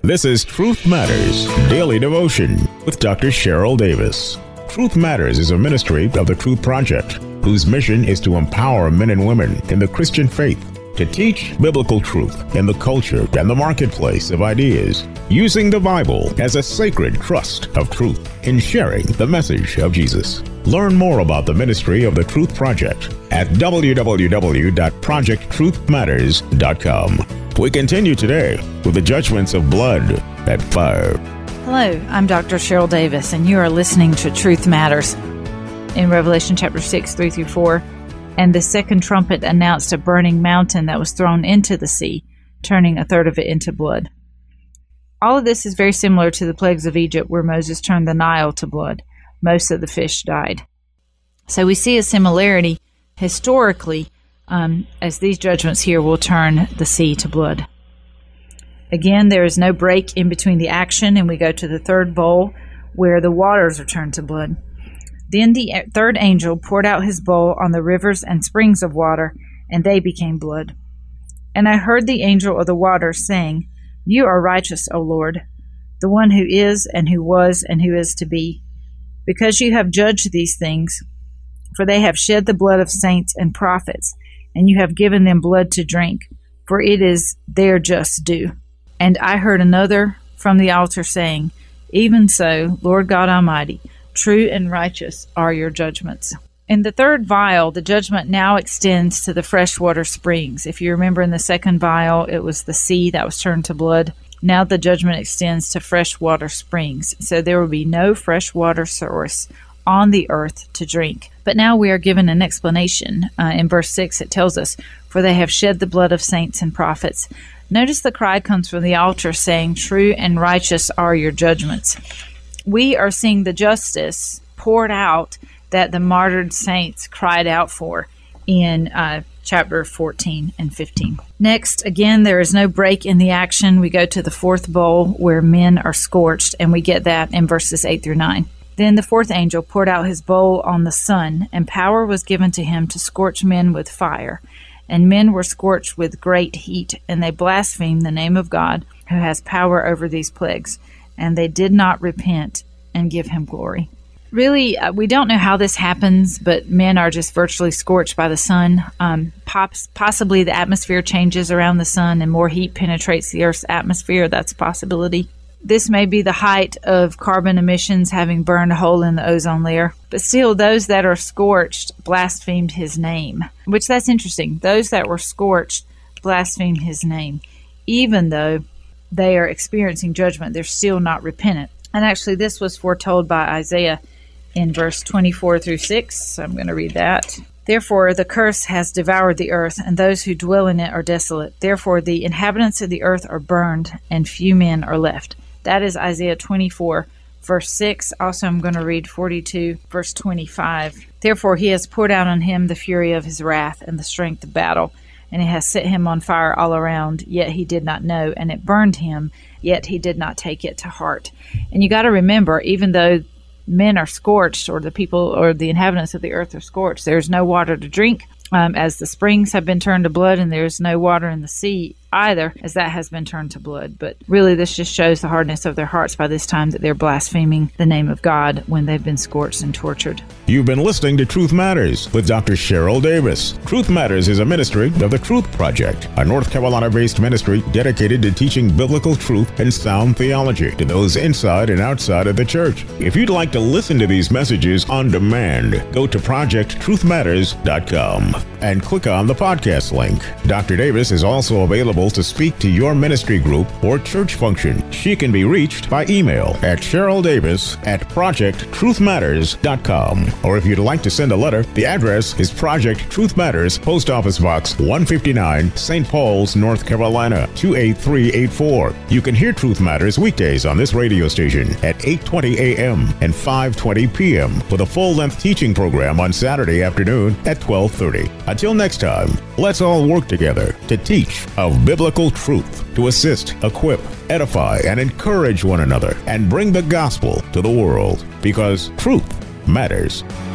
This is Truth Matters Daily Devotion with Dr. Cheryl Davis. Truth Matters is a ministry of the Truth Project, whose mission is to empower men and women in the Christian faith to teach biblical truth in the culture and the marketplace of ideas, using the Bible as a sacred trust of truth in sharing the message of Jesus. Learn more about the ministry of the Truth Project at www.projecttruthmatters.com. We continue today with the judgments of blood and fire. Hello, I'm Dr. Cheryl Davis, and you are listening to Truth Matters. In Revelation chapter 6, 3-4, and the second trumpet announced a burning mountain that was thrown into the sea, turning a third of it into blood. All of this is very similar to the plagues of Egypt, where Moses turned the Nile to blood. Most of the fish died. So we see a similarity historically, as these judgments here will turn the sea to blood. Again, there is no break in between the action, and we go to the third bowl, where the waters are turned to blood. Then the third angel poured out his bowl on the rivers and springs of water, and they became blood. And I heard the angel of the waters saying, "You are righteous, O Lord, the one who is, and who was, and who is to be, because you have judged these things. For they have shed the blood of saints and prophets, and you have given them blood to drink, for it is their just due." And I heard another from the altar saying, "Even so, Lord God Almighty, true and righteous are your judgments." In the third vial, the judgment now extends to the freshwater springs. If you remember in the second vial, it was the sea that was turned to blood. Now the judgment extends to freshwater springs. So there will be no freshwater source on the earth to drink. But now we are given an explanation. In verse 6, it tells us, "For they have shed the blood of saints and prophets." Notice the cry comes from the altar saying, "True and righteous are your judgments." We are seeing the justice poured out that the martyred saints cried out for in chapter 14 and 15. Next, again, there is no break in the action. We go to the fourth bowl where men are scorched, and we get that in verses 8-9. Then the fourth angel poured out his bowl on the sun, and power was given to him to scorch men with fire. And men were scorched with great heat, and they blasphemed the name of God, who has power over these plagues. And they did not repent and give him glory. Really, we don't know how this happens, but men are just virtually scorched by the sun. Possibly the atmosphere changes around the sun and more heat penetrates the Earth's atmosphere. That's a possibility. This may be the height of carbon emissions having burned a hole in the ozone layer. But still, those that are scorched blasphemed his name, which that's interesting. Those that were scorched blasphemed his name. Even though they are experiencing judgment, they're still not repentant. And actually, this was foretold by Isaiah in verse 24-6. So I'm going to read that. "Therefore, the curse has devoured the earth, and those who dwell in it are desolate. Therefore, the inhabitants of the earth are burned, and few men are left." That is Isaiah 24, verse 6. Also, I'm going to read 42, verse 25. "Therefore, he has poured out on him the fury of his wrath and the strength of battle, and it has set him on fire all around, yet he did not know, and it burned him, yet he did not take it to heart." And you got to remember, even though men are scorched, or the people or the inhabitants of the earth are scorched, there's no water to drink, as the springs have been turned to blood, and there's no water in the sea either, as that has been turned to blood. But really, this just shows the hardness of their hearts by this time, that they're blaspheming the name of God when they've been scorched and tortured. You've been listening to Truth Matters with Dr. Cheryl Davis. Truth Matters is a ministry of the Truth Project, a North Carolina-based ministry dedicated to teaching biblical truth and sound theology to those inside and outside of the church. If you'd like to listen to these messages on demand, go to projecttruthmatters.com and click on the podcast link. Dr. Davis is also available to speak to your ministry group or church function. She can be reached by email at CherylDavis@projecttruthmatters.com. Or if you'd like to send a letter, the address is Project Truth Matters, Post Office Box 159, St. Paul's, North Carolina 28384. You can hear Truth Matters weekdays on this radio station at 8:20 a.m. and 5:20 p.m. with a full-length teaching program on Saturday afternoon at 12:30. Until next time, let's all work together to teach of biblical truth, to assist, equip, edify, and encourage one another, and bring the gospel to the world, because truth matters.